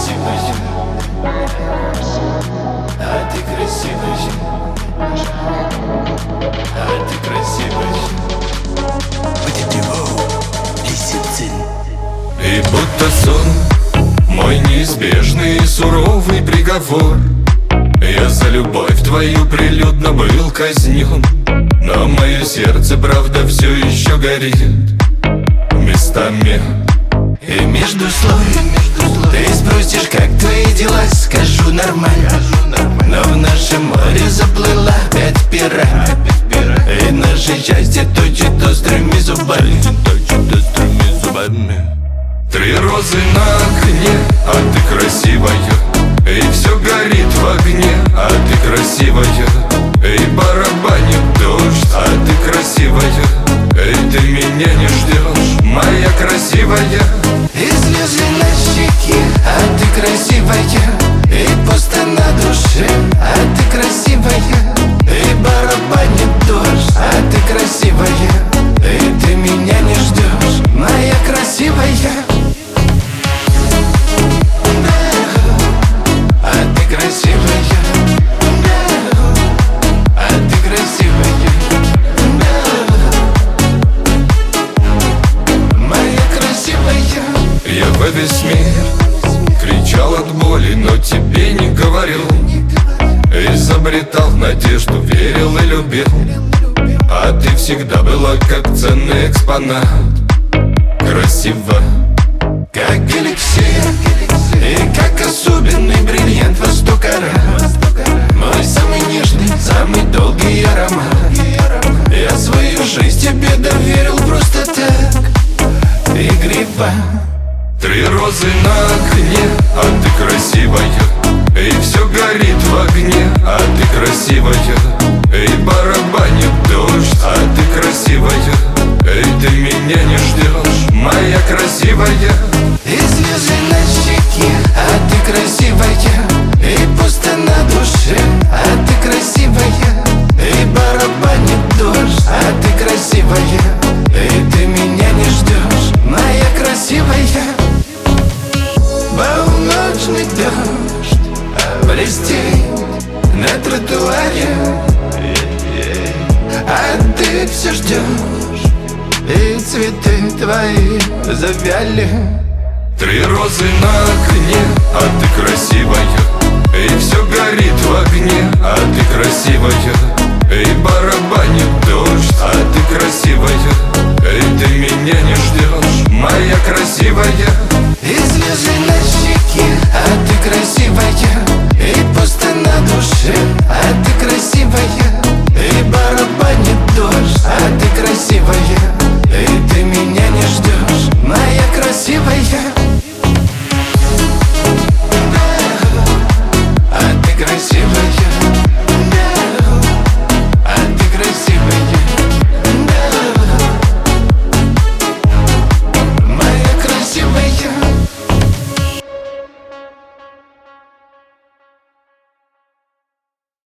красивая, а ты красивая, а ты красивая. И будто сон, мой неизбежный и суровый приговор. Я за любовь твою прилюдно был казнен, но мое сердце, правда, все еще горит местами. И между слов ты спросишь, как твои дела, скажу нормально. Но в нашем море заплыла опять пира, и наше счастье точит острыми зубами. Три розы на окне, а ты красивая, и все горит в огне, а ты красивая. И барабанит дождь, а ты красивая, и ты меня не ждешь, моя красивая. И слезы на щеке, а ты красивая, и пусто на душе, а ты красивая. И барабанит дождь, а ты красивая, и ты меня не ждешь, моя красивая. Я во весь мир кричал от боли, но тебе не говорил. Изобретал надежду, верил и любил, а ты всегда была как ценный экспонат. Красиво, как эликсир, и как особенный бриллиант во 100 карат. Мой самый нежный, самый долгий аромат. Я свою жизнь тебе доверил просто так, игриво. Три розы на окне, а ты красивая, и все горит в огне, а ты красивая. И барабанит дождь, а ты красивая, и ты меня не ждешь, моя красивая. И слезы на щеке, а ты красивая, и пусто на душе, а ты красивая. И барабанит дождь, а ты красивая, и ты меня не ждешь, моя красивая. Полночный дождь блестит на тротуаре, а ты все ждешь, и цветы твои завяли. Три розы на окне, а ты красивая, и все горит в огне, а ты красивая. И барабанит дождь, а ты красивая, и ты меня не ждешь, моя красивая.